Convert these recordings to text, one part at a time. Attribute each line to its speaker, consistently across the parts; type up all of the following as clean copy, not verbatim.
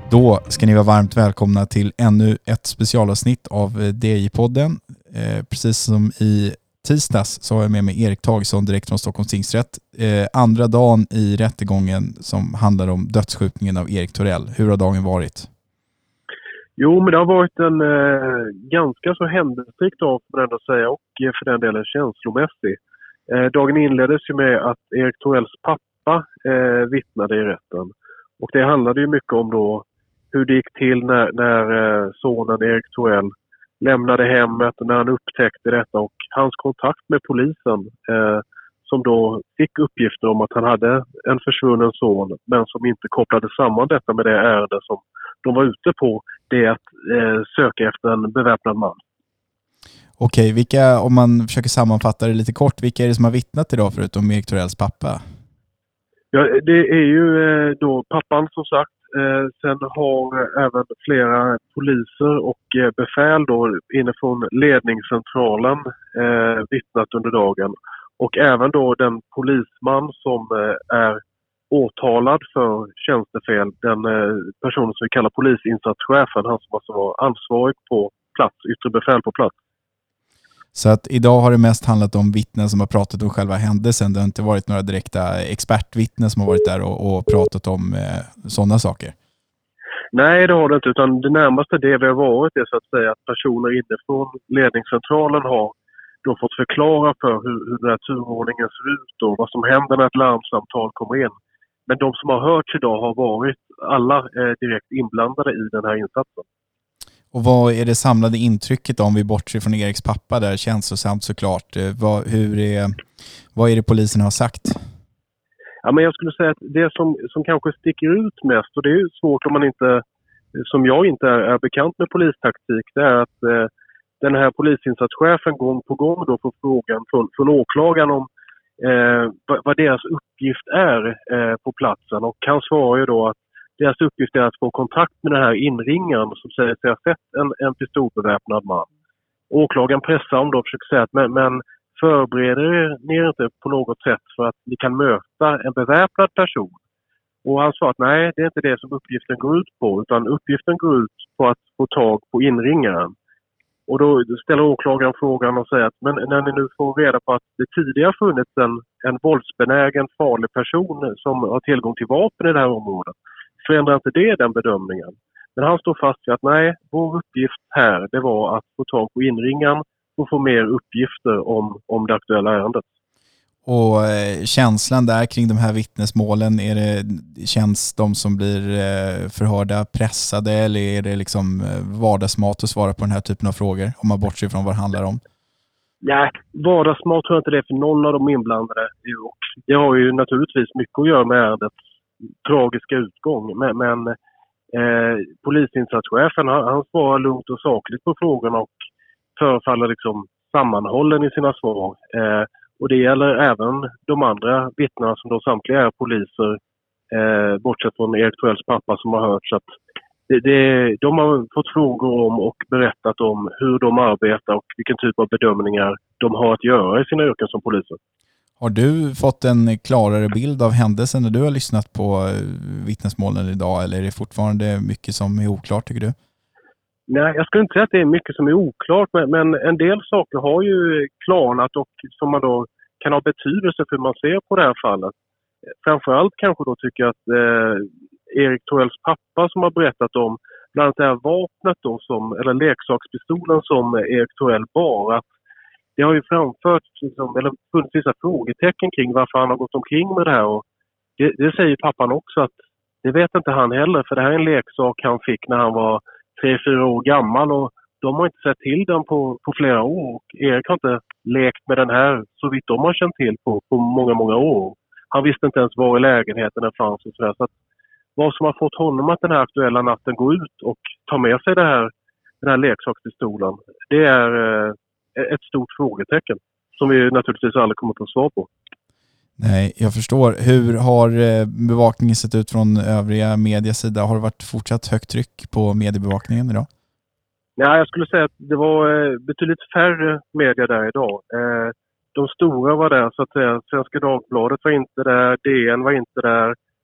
Speaker 1: Då ska ni vara varmt välkomna till ännu ett specialavsnitt av DJ-podden. Precis som i tisdags så har jag med mig Erik Tagesson direkt från Stockholms tingsrätt. Andra dagen i rättegången som handlar om dödsskjutningen av Erik Torell. Hur har dagen varit?
Speaker 2: Jo, men det har varit en ganska så händelserik dag för den att säga, och för den delen känslomässig. Dagen inleddes ju med att Erik Torells pappa vittnade i rätten. Och det handlade ju mycket om då hur det gick till när sonen Erik Torell lämnade hemmet, när han upptäckte detta, och hans kontakt med polisen som då fick uppgifter om att han hade en försvunnen son, men som inte kopplade samman detta med det ärende som de var ute på, det är att söka efter en beväpnad man.
Speaker 1: Okej, om man försöker sammanfatta det lite kort, vilka är det som har vittnat idag förutom Erik Torells pappa?
Speaker 2: Ja, det är ju då pappan som sagt. Sen har även flera poliser och befäl då inifrån ledningscentralen vittnat under dagen. Och även då den polisman som är åtalad för tjänstefel, den personen som vi kallar polisinsatschefen, han som alltså var ansvarig på plats, yttre befäl på plats.
Speaker 1: Så att idag har det mest handlat om vittnen som har pratat om själva händelsen. Det har inte varit några direkta expertvittnen som har varit där och pratat om sådana saker.
Speaker 2: Nej, det har det inte, utan det närmaste det vi har varit är så att säga att personer inifrån ledningscentralen har då fått förklara för hur den här turordningen ser ut och vad som händer när ett larmsamtal kommer in. Men de som har hörts idag har varit alla direkt inblandade i den här insatsen. Och
Speaker 1: vad är det samlade intrycket om vi bortser från Eriks pappa där, känslosamt såklart? Vad är det polisen har sagt?
Speaker 2: Ja, men jag skulle säga att det som kanske sticker ut mest, och det är ju svårt om man inte, som jag inte är bekant med polistaktik, det är att den här polisinsatschefen gång på gång då får frågan från åklagaren om vad deras uppgift är på platsen, och han svarar ju då att deras uppgift är att få kontakt med den här inringaren som säger sig ha sett en pistolbeväpnad man. Åklagaren pressar om då och försöker säga att men förbereder ni er inte på något sätt för att ni kan möta en beväpnad person? Och han sa att nej, det är inte det som uppgiften går ut på, utan uppgiften går ut på att få tag på inringaren. Och då ställer åklagaren frågan och säger att men när ni nu får reda på att det tidigare funnits en våldsbenägen farlig person som har tillgång till vapen i det här området, förändrar inte det den bedömningen? Men han står fast vid att nej, vår uppgift här det var att få tag på inringaren och få mer uppgifter om det aktuella ärendet.
Speaker 1: Och känslan där kring de här vittnesmålen, känns de som blir förhörda pressade, eller är det liksom vardagsmat att svara på den här typen av frågor om man bortser från vad det handlar om?
Speaker 2: Nej, vardagsmat tror jag inte det är för någon av de inblandade. Och det har ju naturligtvis mycket att göra med ärendets tragiska utgång. Men polisinsatschefen han svarar lugnt och sakligt på frågorna och förefaller liksom sammanhållen i sina svar. Och det gäller även de andra vittnena som då samtliga är poliser, bortsett från Erik Torells pappa som har hört. Så att de har fått frågor om och berättat om hur de arbetar och vilken typ av bedömningar de har att göra i sina yrken som poliser.
Speaker 1: Har du fått en klarare bild av händelsen när du har lyssnat på vittnesmålen idag, eller är det fortfarande mycket som är oklart, tycker du?
Speaker 2: Nej, jag skulle inte säga att det är mycket som är oklart, men en del saker har ju klarnat och som man då kan ha betydelse för hur man ser på det här fallet. Framförallt kanske då tycker jag att Erik Torells pappa som har berättat om bland annat det här vapnet då, eller leksakspistolen som Erik Torell bar, att det har ju framförts eller funnits vissa frågetecken kring varför han har gått omkring med det här, och det säger pappan också att det vet inte han heller, för det här är en leksak han fick när han var 3-4 år gammal, och de har inte sett till den på flera år, och Erik har inte lekt med den här så vitt de har känt till på många, många år. Han visste inte ens var i lägenheten den fanns och sådär. Så att vad som har fått honom att den här aktuella natten gå ut och ta med sig den här leksakspistolen, det är ett stort frågetecken som vi naturligtvis aldrig kommer att få svar på.
Speaker 1: Nej, jag förstår. Hur har bevakningen sett ut från övriga medias sida? Har det varit fortsatt högt tryck på mediebevakningen idag?
Speaker 2: Nej, jag skulle säga att det var betydligt färre media där idag. De stora var där så att säga. Svenska Dagbladet var inte där, DN var inte där,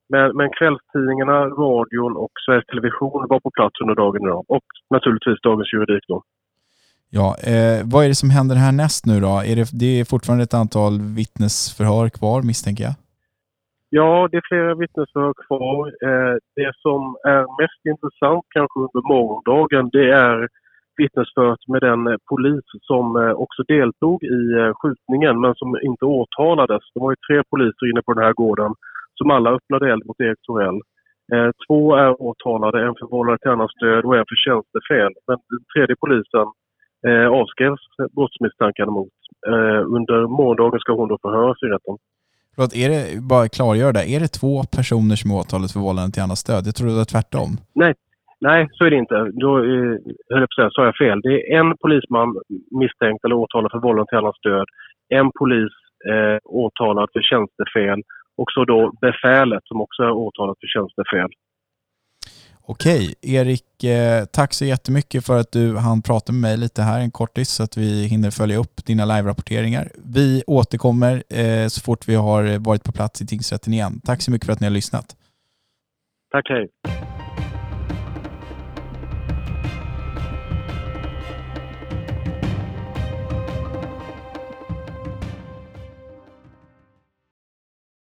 Speaker 2: Men kvällstidningarna, radion och Sveriges Television var på plats under dagen idag. Och naturligtvis Dagens Juridik då.
Speaker 1: Ja, vad är det som händer härnäst nu då? Det är fortfarande ett antal vittnesförhör kvar, misstänker jag?
Speaker 2: Ja, det är flera vittnesförhör kvar. Det som är mest intressant kanske under morgondagen, det är vittnesförhöret med den polis som också deltog i skjutningen men som inte åtalades. Det var ju 3 poliser inne på den här gården som alla öppnade eld mot Erik Torell. 2 är åtalade, en för vållande till annans död och en för tjänstefel. Men den 3:e polisen avskrevs brottsmisstankarna mot. Under morgondagen ska hon då förhöras i rätten.
Speaker 1: Förlåt, är det, bara klargör det, är det 2 personer som är åtalade för vållande till annans död? Jag tror det var tvärtom.
Speaker 2: Nej, så är det inte. Då så har jag fel. Det är en polisman misstänkt eller åtalad för vållande till annans död. En polis åtalad för tjänstefel. Och så då befälet som också är åtalat för tjänstefel.
Speaker 1: Okej, Erik, tack så jättemycket för att du hann prata med mig lite här en kortis så att vi hinner följa upp dina live-rapporteringar. Vi återkommer så fort vi har varit på plats i tingsrätten igen. Tack så mycket för att ni har lyssnat.
Speaker 2: Tack, hej.